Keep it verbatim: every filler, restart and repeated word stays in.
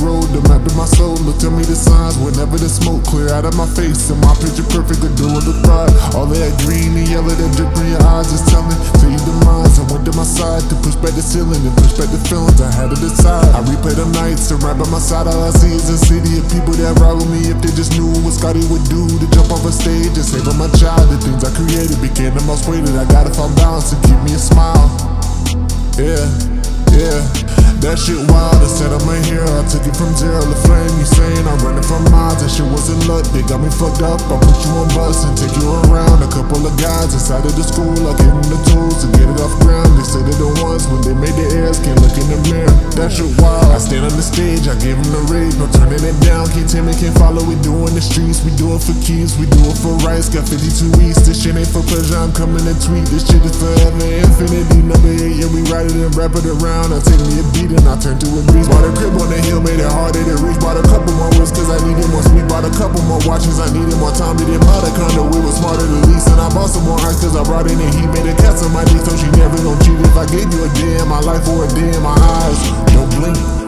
road, the map in my soul. Look, tell me the signs whenever the smoke clear out of my face. And my picture perfect, could do with the pride. All that green and yellow that drip in your eyes is telling. Tell you the minds, I went to my side to push back the ceiling and push back the feelings I had to decide. I replay them nights and right by my side, all I see is a city of people that ride with me. If they just knew what Scotty would do to jump off a stage and save my child. The things I created became the most weighted. I gotta find balance to keep me a smile. Yeah, yeah, that shit wild. I said I'm a hero, I took it from zero to flame. You saying I'm running from miles, that shit wasn't luck. They got me fucked up, I put you on bus and take you around. A couple of guys inside of the school, I gave them the tools to get it off ground. They say they're the ones when they made the airs, can't look in the mirror. That shit wild. I stand on the stage, I gave them the rage, no turning it down. Can't tell me, can't follow, we do in the streets. We do it for keys, we do it for rights. Got fifty-two weeks, this shit ain't for pleasure, I'm coming to tweet. This shit is forever, infinity, number eight, yeah, we ride it and wrap it around. I take me a beat and I turn to a beast. Bought a crib on the hill, made it harder to reach. Bought a couple more wheels cause I needed more speed. Bought a couple more watches, I needed more time. We didn't buy the condo, we was smarter to lease. And I bought some more ice cause I brought in the heat. Made a cat on my knee so she never gon' cheat. If I gave you a day in my life or a day in my eyes, don't blink.